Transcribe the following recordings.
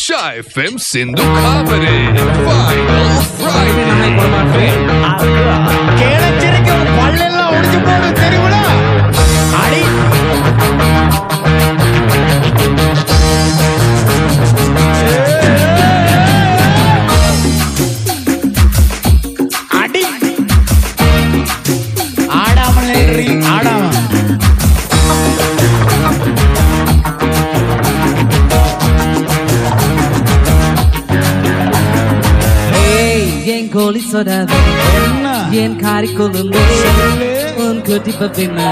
Shy FM Sindhu Comedy Final Friday. Goli soda yen kari kolumbe un koti papina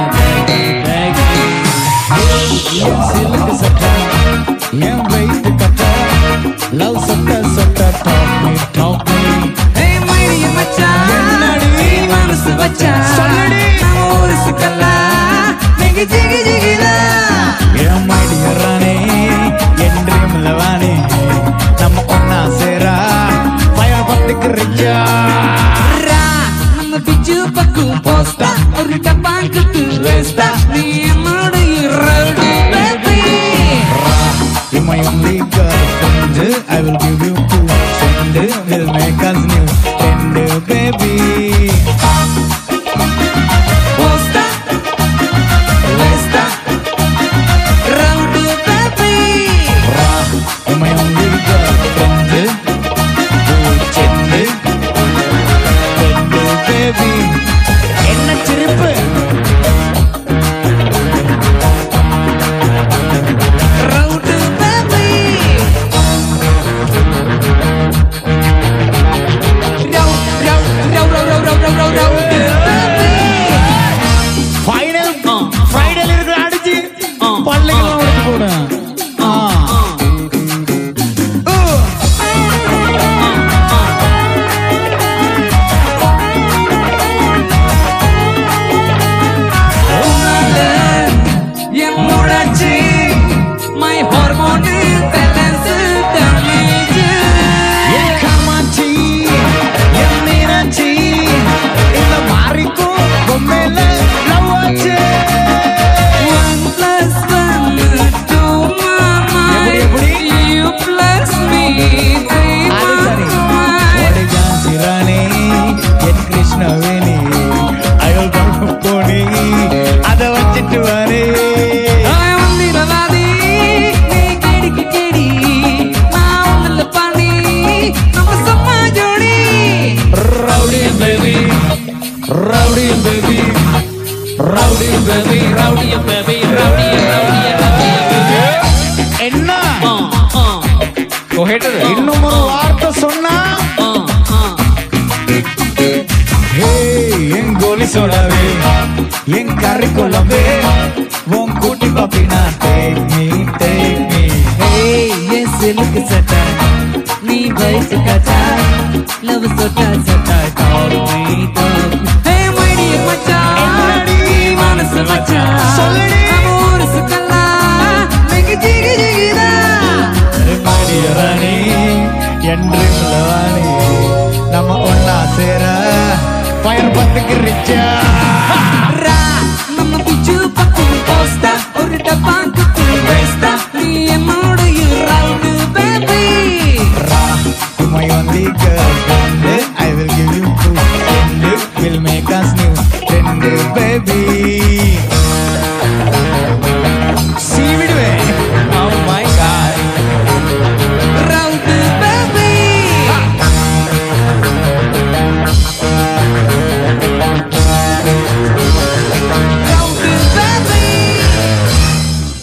yen silk sata yen wait kata love sata talk me hey my dear macha hey manasu bacha soladi amor sukalla nege jigi jigila yeah my dear rani yen dream lavani namma onna sera kerja nama biju paku posta orita pangkutu resta ni amadu iraldi baby you're my only girlfriend I will give you two friend will make us new friend baby posta resta raudu baby you're my only girlfriend என்ன சிரிப்பு ரவுடு baby final ஃப்ரைடேல இருக்கிற அடிச்சு பல்லுகளை உடைச்சு போடு என்ன இன்னும் ஒரு வார்த்தை சொன்னா என் கோலி சொல்லாவே என் கறி கொள்ளவே உன் கூட்டி பாப்பினா take me என் சிலுக்கு சட்டா நீ வயசு கட்டா லவ் சொட்டா சொட்டா talk me hey my dear மச்சான் மனசு மச்சான் சொல்லடி amor sukalla nege jigi jigida my dear rani என்று லவானி நம்ம ஒண்ணா சேர ஃபயர் பத்துக்கு ரிச்சா நம்ம பிச்சு பக்கு போஸ்டா ஒரு டப்பாங்க